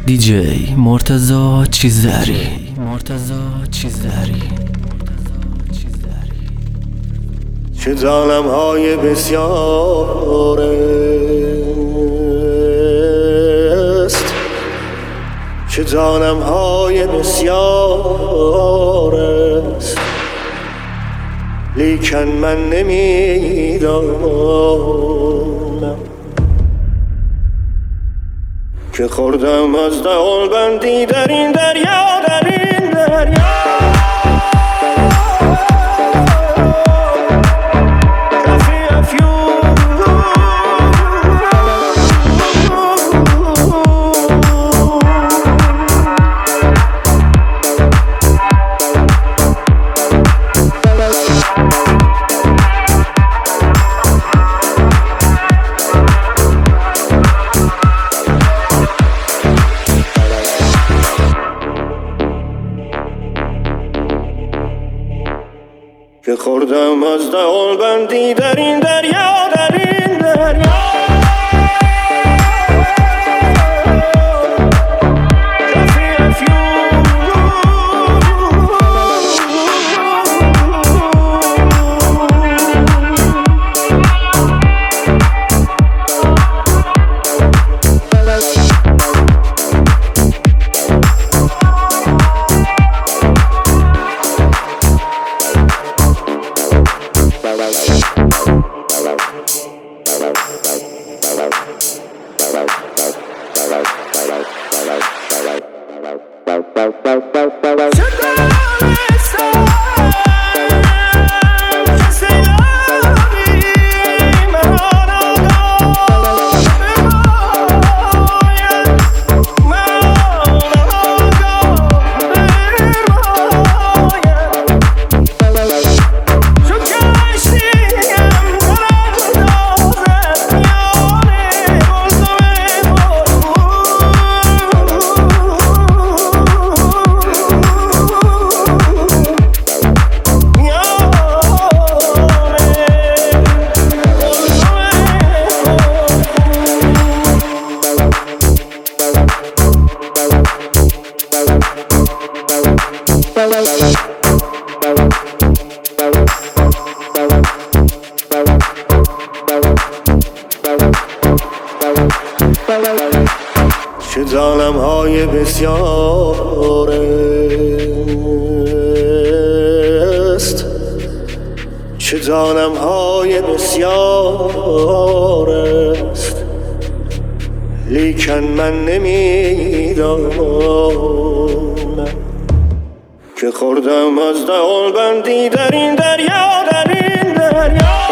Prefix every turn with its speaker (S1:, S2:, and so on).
S1: دیجی مرتضی چیزری.
S2: چه ظالم های بسیار است، چه ظالم های بسیار است، لیکن من نمیدانم که خوردم از دهان بندی در این دریا، در این دریا. که خوردم از دهان بندی در این دریا، در این دریا. چه ظالم های بسیار است، چه ظالم های بسیار است، لیکن من نمیدانم که خوردم از دهان بندی در این دریا، در این دریا.